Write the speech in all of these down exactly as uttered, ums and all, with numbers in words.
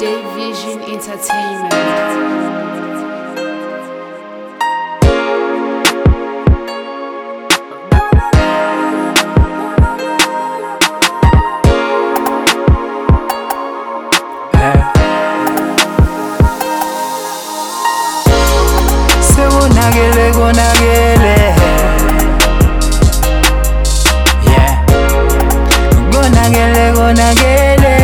Day Vision Entertainment. Nagele go nagele, yeah. Go nagele go nagele.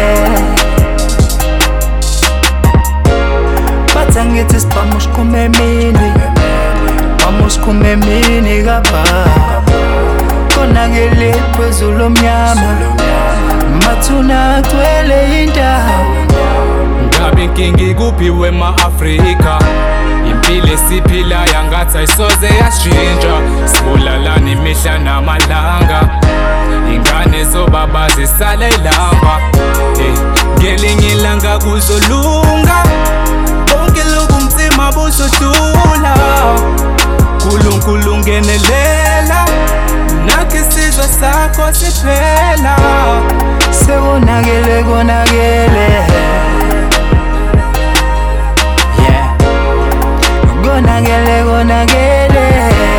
Batangitis vamos comer mini, vamos comer mini gaba. Go nagele pezulu mnyama, matuna twele inda. Ngabe kingi kuphi wema Afrika. Impilo siphila yangathi ayisoze yashintsha. Sibulalana imihla namalanga, ingane zobaba zisala ilamba. Ngelinye ilanga kuzolunga, bonke lobunzima buzohlula. Nkulunkulu ngenelela, nakho isizwe sakho siphela. Sekonakele konakele, Gonagele, gonagele.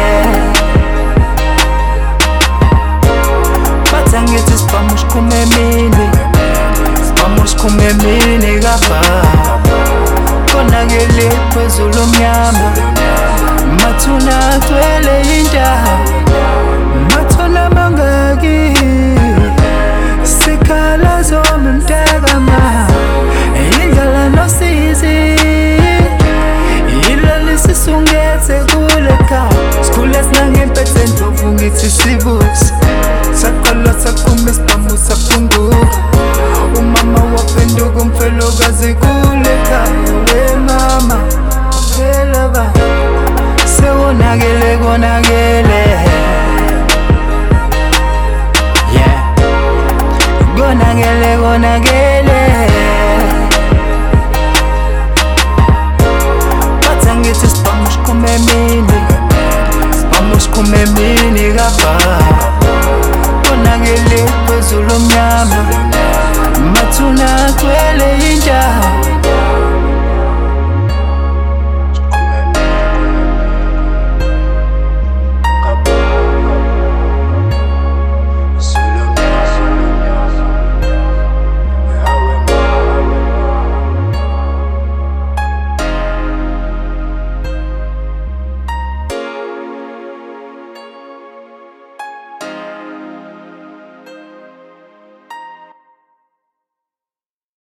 Batangitis vamos comer mini, vamos comer mini gaba. Gonagele pezulu mnyama, matuna twele inda. Matuna mangaki, sikala zome mtegama. Ingala no sisi, sisungetse kuleka. Skule sinangempethe ndlovu ngithi sibusi. Saqala sakhuma isibhamu saphunguka. Umama waphenduka umfelokazi kuleka. We mama, phela ba. Sewonakele konakele, yeah. Konakele konakele. Vamos comer mini, vamos comer mini gaba. Konagele pezulu mnyama, matuna twele inda.